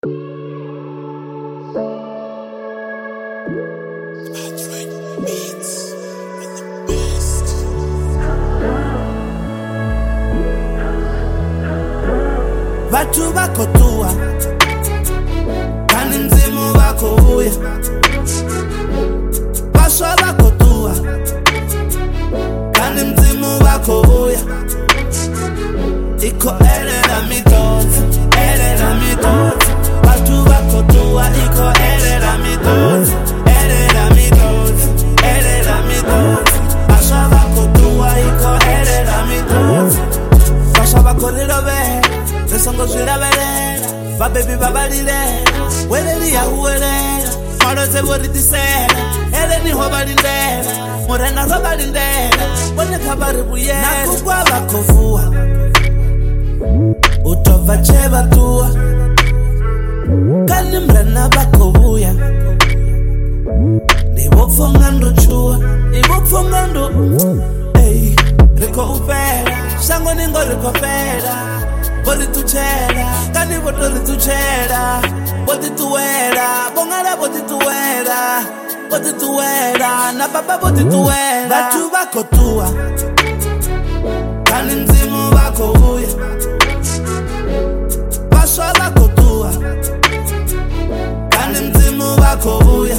Vatu vako tua Kani mzimu vako uya Paswa vako tua Kani mzimu vako uya Iko elela mitozi Elela mitozi Vatu vako tua Iko elela mitozi Elela mitozi Elela mitozi Paswa vako tua Iko elela mitozi Paswa vako lilobe Resongo zvilavelela Vabebi vabalile Welelia uwelela Maloze woritisela Eleni hobalindela Murena robalindela Boneka bari buyela Nakugwa vakovua Utova cheva tua Kani mrena vakovuya Nivofonga ndo chua Nivofonga ndo Ey, riko upela Shango ningo riko pela Bodi tuchela, kani botori tuchela Bodi tuwela, bongala bodi tuwela Bodi tuwela, na baba bodi tuwela Vatu vako tua Kani mzimu vako uya Paswa vako tua Kani mzimu vako uya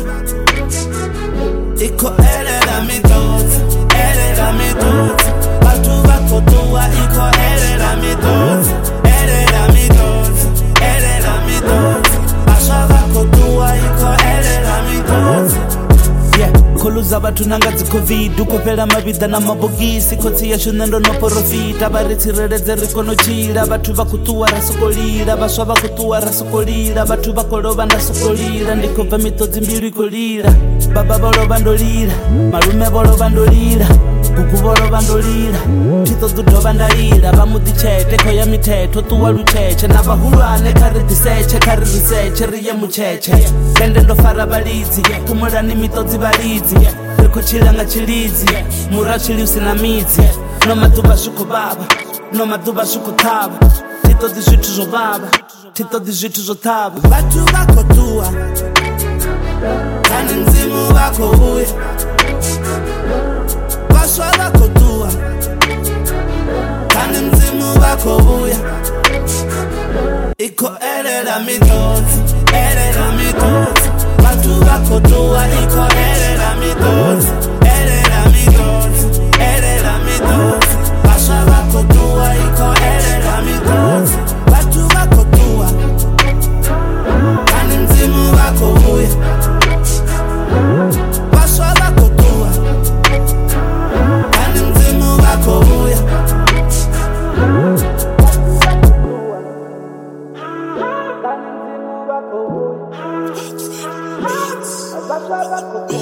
Iko elela mitozi, elela mitozi Vatu vako tua, iko elela mitozi Elela mitozi, elela mitozi Paswa vako tua, iko elela mitozi Koluza vatu nangadzi covid Ukopela mavida na mabogisi Kotsi ya shunendo no porofita Varitireleze rikono chila Vatu vakutua rasokolila Vaswa vakutua rasokolila Vatu vakolova ndasokolila Ndikova mitodzi mbilu ikolila Baba volova ndolila Malume volova ndolila Kuku volova ndolila Tito dudova ndalila Vamudi chete koya miteto Tuwa lucheche Na vahulwane kari diseche Kari riseche riye mucheche Kende ndofara valizi Kumulani mitodzi valizi Riko chilanga chilizi Mura chili usina mizi No maduba shuko baba No maduba shuko taba Tito di zvitu zvo baba Tito di zvitu zvo taba Vatu vako tua Kani mzimu vako uya Paswa vako tua Kani mzimu vako uya Iko elela mitozi Elela mitozi Vatu vako tua Iko elela mitozi Elela mitozi Elela mitozi Paswa vako tua Iko elela mitozi Vatu vako tua Kani mzimu vako uya Paswa vako tua Kani mzimu vako uya Kani mzimu vako uya